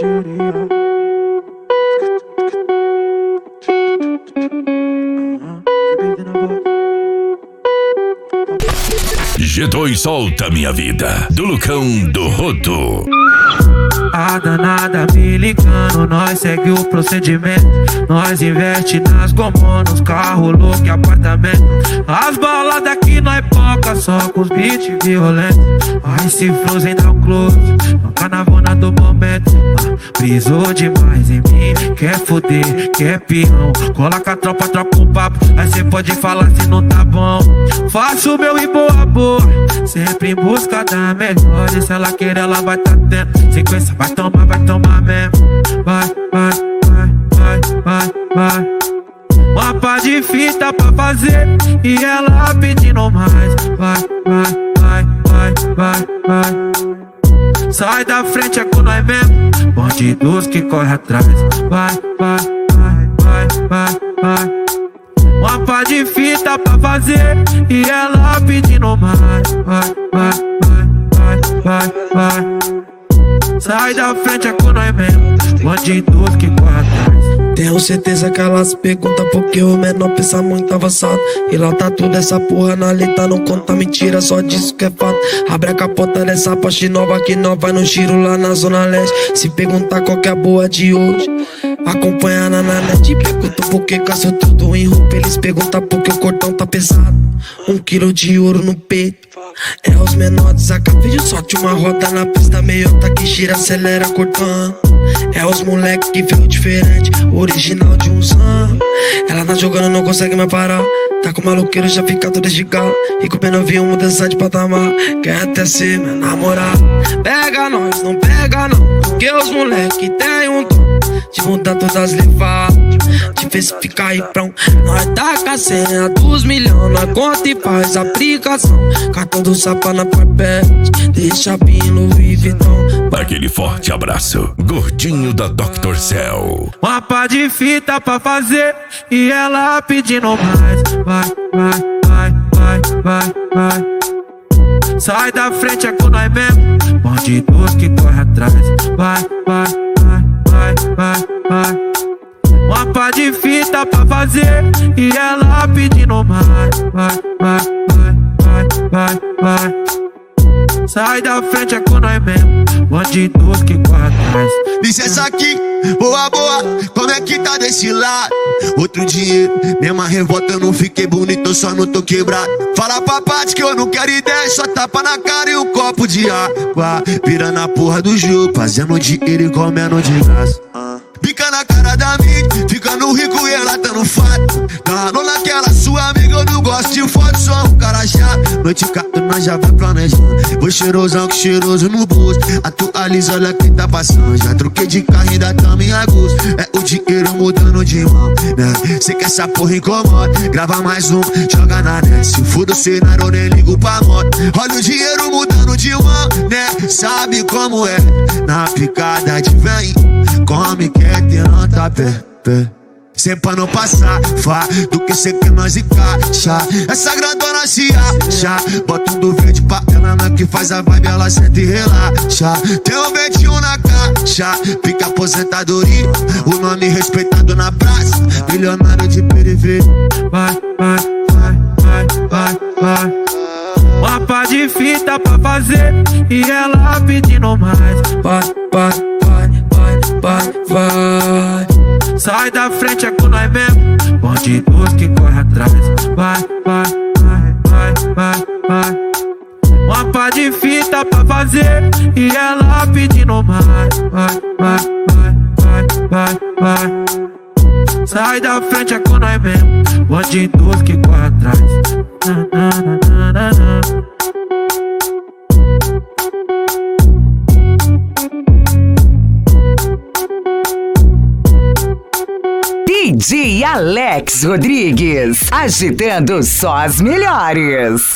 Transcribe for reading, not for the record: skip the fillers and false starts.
G2 solta minha vida, do Lucão do Rodo. A danada me ligando, nós segue o procedimento. Nós investe nas gomos, nos carros loucos e apartamento. As baladas aqui nós poca, só com os beats violentos. Aí se Frozen dá um close, no carnavona do momento. Brisou demais em mim, quer foder, quer pirrão. Cola com a tropa, troca um papo, aí cê pode falar se não tá bom. Faço o meu e boa boa, sempre em busca da melhor. E se ela querer, ela vai tá tendo. Sequência vai tomar mesmo. Vai, vai, vai, vai, vai, vai. Uma pá de fita pra fazer e ela pedindo mais. Vai, vai, vai, vai, vai, vai. Sai da frente, é com nós mesmo. Bandidos que corre atrás. Vai, vai, vai, vai, vai, vai. Uma pá de fita pra fazer e ela pedindo mais. Vai, vai, vai, vai, vai, vai. Sai da frente, é com nós mesmo. Bandidos que corre atrás. Tenho certeza que elas perguntam porque o menor pensa muito avançado. E lá tá tudo essa porra na letra, não conta mentira, só disso que é fato. Abre a capota dessa Porsche nova que nós vai no giro lá na Zona Leste. Se perguntar qual que é a boa de hoje, acompanha na net. Perguntam por que caçou tudo em roupa, eles perguntam por que o cordão tá pesado. 1 quilo de ouro no peito, é os menores. Acabei de sorte uma roda na pista meiota que gira, acelera, cortando. É os moleque que veio diferente, original de uns anos. Ela tá jogando, não consegue mais parar. Tá com maloqueiro, já fica todo esticado. E com o novinho mudança de patamar. Quer até ser minha namorada. Pega nós, não pega não, porque os moleque tem um dom de mudar todas as levadas, de ver se fica aí prão. Nós tá com a senha dos milhões, nós conta e faz aplicação. Cartão do Sapa na papete, deixa pino Vividão. Aquele forte abraço, gordinho da Dr. Cell. Uma pá de fita pra fazer e ela pedindo mais. Vai, vai, vai, vai, vai, vai. Sai da frente, é com nós mesmo. Bandidos que corre atrás. Vai, vai, vai, vai, vai, vai. Uma pá de fita pra fazer e ela pedindo mais. Vai, vai, vai, vai, vai, vai. Sai da frente, é com nós mesmo. Bandidos que corre atrás. Licença aqui, boa, boa, como é que tá desse lado? Outro dinheiro, mesma revolta, eu não fiquei bonito, eu só não tô quebrado. Fala pra parte que eu não quero ideia, só tapa na cara e um copo de água. Virando a porra do jogo, fazendo dinheiro e comendo de graça. Pica na cara da mídia, ficando rico e ela tá no fato. Ganhou naquela sua amiga, eu não gosto de foto, sou um cara chato. Noite cata, nós já vai planejando. Vou cheirosão que cheiroso no bolso. Atualiza, olha quem tá passando. Já troquei de carro, ainda tamo em agosto. É o dinheiro mudando de mão, né? Cê quer essa porra incomoda, grava mais um, joga na net. Se for do cenário, eu nem ligo pra moto. Olha o dinheiro mudando de mão, né? Sabe como é, na picada de vem. Come, quer ter anta pé. Cê pra não passar, fá, do que cê quer nós encaixa. Essa grandona se acha, bota um do verde pra ela, na que faz a vibe, ela senta e relaxa. Tem um 21 na caixa, pica aposentadoria, o nome respeitado na praça, milionário de periferia. Vai, vai, vai, vai, vai, vai. Uma pá de fita pra fazer e ela pedindo mais. Vai, vai, vai, vai, vai, vai. Sai da frente, é com nós mesmo. Bandidos que corre atrás. Vai, vai, vai, vai, vai, vai. Uma pá de fita pra fazer e ela pedindo mais. Vai, vai, vai, vai, vai, vai. Sai da frente, é com nós mesmo. Bandidos que corre atrás. DJ Alex Rodrigues, agitando só as melhores.